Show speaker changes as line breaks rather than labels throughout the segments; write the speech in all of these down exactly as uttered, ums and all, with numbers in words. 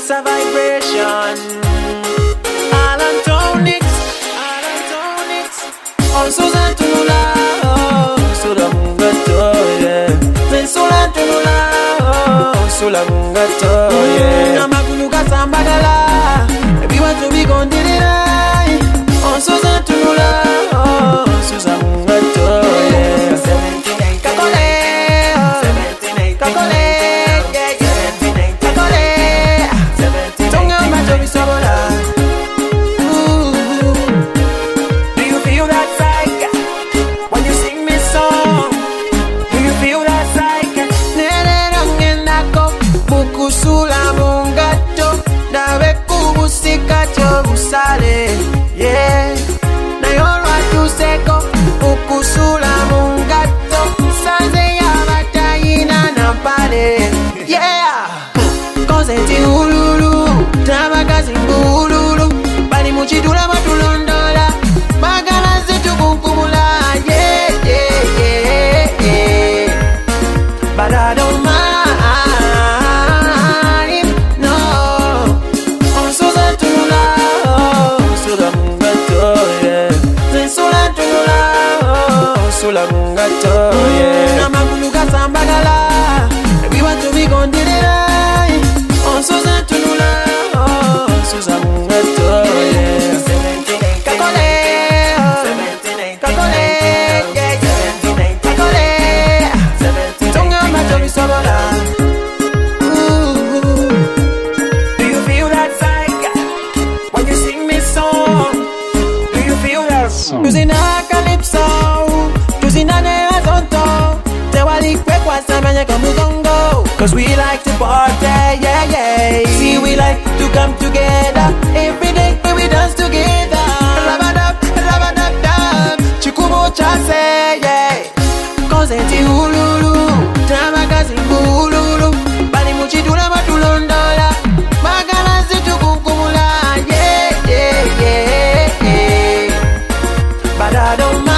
it's a vibration. Alan Tonix, Alan Tonix. Also Zantunula, Sula Mungato, yeah. Then Sula Tunula, Sula Mungato, yeah. Namagunuga Sambagala, we want to be gone did it right. Also Zantunula, Susa Mungato, yeah. Seventeen, Kakole, seventeen, Kakole. Yeah, na yorwa tuseko ukusula mungato sanze ya batayina na pale. Yeah, konzenti ululu tabakazi mbululu bali muchidula batulondola bagala zetu kunkumula. Yeah, yeah, yeah, yeah. But I don't mind. Sula Mungato, yeah. Namagunuga Sambagala, we want to be gone did it right. On Susan Tunula, oh, Susan Mungato, yeah. Seventeen, Kakole, seventeen, Kakole, yeah, seventeen, Kakole, seventeen, Tonga Matori Sobola. Do you feel that psych when you sing me song? Do you feel that song? Using a calypso. Cause we like to party, yeah, yeah. See, we like to come together every day when we dance together. Rabadab, rabadab, dab, chikumo chase, yeah. Konzenti ululu, tamakazi mbululu bali muchidula batulondola magala zitu kunkumula. Yeah, yeah, yeah, yeah. But I don't mind.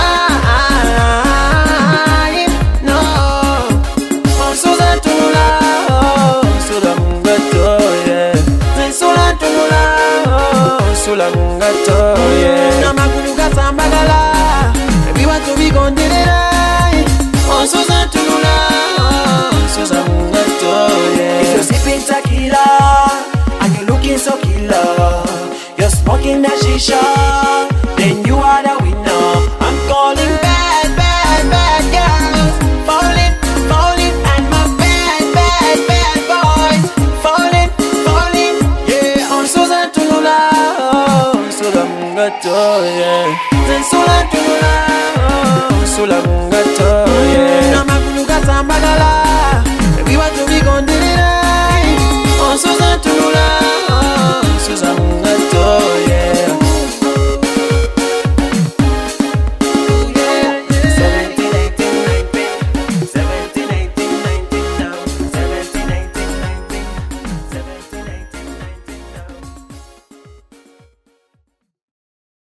Sula Mungato, yeah. Namagunuga Sambagala, we want to be gone did it right. On Susan Tunula, Susan Mungato, yeah. If you're sipping tequila and you're looking so killer, you're smoking that shisha, then you are the winner. I'm calling bad, bad, bad girls, falling, falling, and my bad, bad, bad boys, falling, falling, yeah. On Susan Tunula, Sula Mungato, yeah. Then Sula Tunula, Sula Mungato.